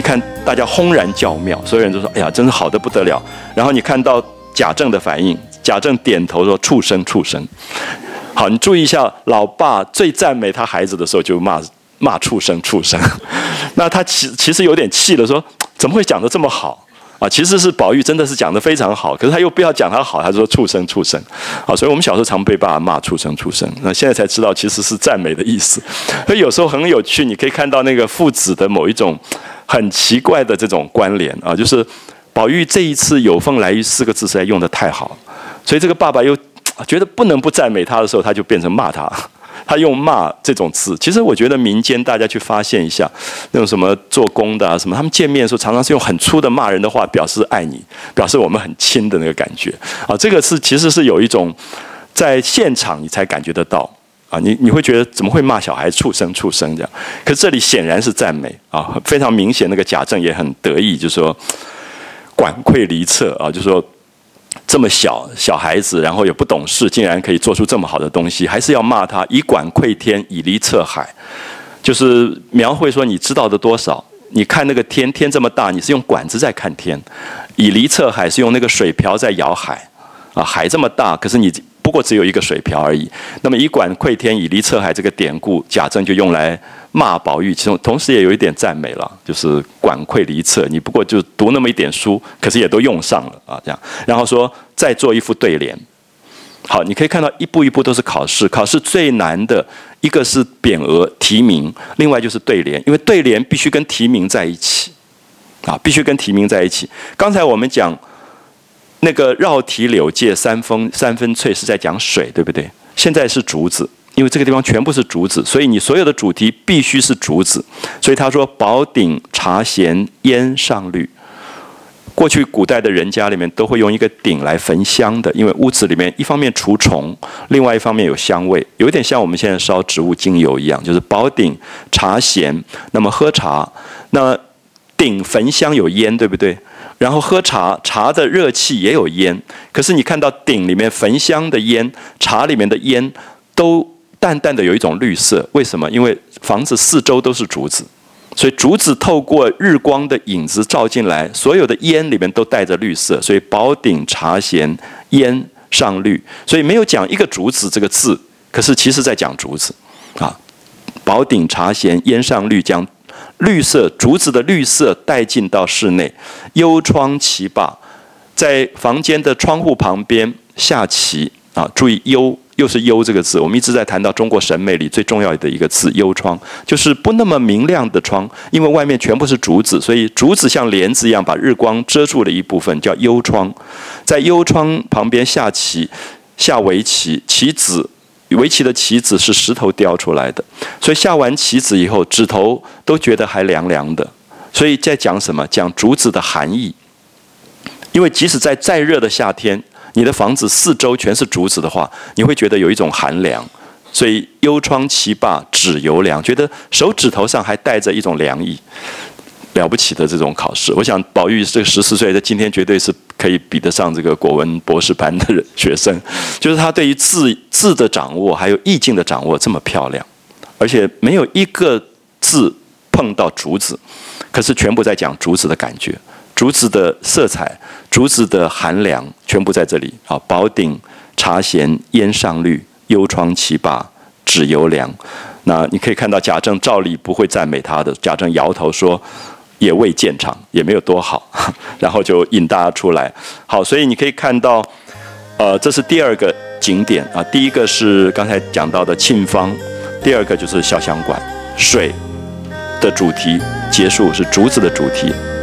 看大家轰然叫妙，所有人都说：“哎呀，真是好得不得了。”然后你看到贾政的反应，贾政点头说：“畜生，畜生。”好，你注意一下，老爸最赞美他孩子的时候就骂畜生，畜生。那他其实有点气了，说：“怎么会讲得这么好？”啊，其实是宝玉真的是讲得非常好，可是他又不要讲他好，他说畜生畜生，啊，所以我们小时候常被爸爸骂畜生畜生，那现在才知道其实是赞美的意思。所以有时候很有趣，你可以看到那个父子的某一种很奇怪的这种关联啊，就是宝玉这一次有风来雨4个字实在用得太好，所以这个爸爸又觉得不能不赞美他的时候，他就变成骂他。他用骂这种字，其实我觉得民间大家去发现一下，那种什么做工的啊什么，他们见面的时候常常是用很粗的骂人的话表示爱你，表示我们很亲的那个感觉啊。这个其实是有一种在现场你才感觉得到啊，你会觉得怎么会骂小孩畜生畜生这样？可是这里显然是赞美啊，非常明显。那个贾政也很得意，就说管窥离测啊，就说。这么小孩子，然后也不懂事，竟然可以做出这么好的东西，还是要骂他以管窥天，以离测海，就是描绘说你知道的多少。你看那个天这么大，你是用管子在看天；以离测海是用那个水瓢在舀海啊，海这么大，可是你不过只有一个水瓢而已。那么以管窥天，以离测海这个典故，贾政就用来骂宝玉，其中同时也有一点赞美了，就是管窥离测，你不过就读那么一点书，可是也都用上了啊，这样。然后说再做一副对联。好，你可以看到一步一步都是考试，考试最难的一个是匾额题名，另外就是对联，因为对联必须跟题名在一起啊，必须跟题名在一起。刚才我们讲那个绕题柳借三分翠是在讲水，对不对？现在是竹子，因为这个地方全部是竹子，所以你所有的主题必须是竹子。所以他说宝鼎茶闲烟上绿。过去古代的人家里面都会用一个鼎来焚香的，因为屋子里面一方面除虫，另外一方面有香味，有点像我们现在烧植物精油一样，就是宝鼎茶闲，那么喝茶，那鼎焚香有烟，对不对？然后喝茶，茶的热气也有烟，可是你看到鼎里面焚香的烟，茶里面的烟都淡淡的有一种绿色，为什么？因为房子四周都是竹子。所以竹子透过日光的影子照进来，所有的烟里面都带着绿色，所以宝鼎茶闲烟上绿，所以没有讲一个竹子这个字，可是其实在讲竹子啊。宝鼎茶闲烟上绿，将绿色竹子的绿色带进到室内。幽窗棋罢，在房间的窗户旁边下棋啊，注意幽。又是幽这个字，我们一直在谈到中国审美里最重要的一个字，幽窗，就是不那么明亮的窗，因为外面全部是竹子，所以竹子像帘子一样把日光遮住了一部分，叫幽窗。在幽窗旁边下棋，下围棋，棋子，围棋的棋子是石头雕出来的，所以下完棋子以后，指头都觉得还凉凉的，所以在讲什么？讲竹子的寒意。因为即使在再热的夏天，你的房子四周全是竹子的话，你会觉得有一种寒凉，所以幽窗棋罢指犹凉，觉得手指头上还带着一种凉意，了不起的这种考试。我想宝玉这个14岁，在今天绝对是可以比得上这个国文博士班的学生，就是他对于字的掌握还有意境的掌握这么漂亮，而且没有一个字碰到竹子，可是全部在讲竹子的感觉。竹子的色彩，竹子的寒凉，全部在这里啊！宝鼎茶闲烟上绿，幽窗棋罢指犹凉。那你可以看到贾政照例不会赞美他的，贾政摇头说也未见长，也没有多好，然后就引大家出来。好，所以你可以看到，这是第二个景点啊。第一个是刚才讲到的沁芳，第二个就是潇湘馆，水的主题结束是竹子的主题。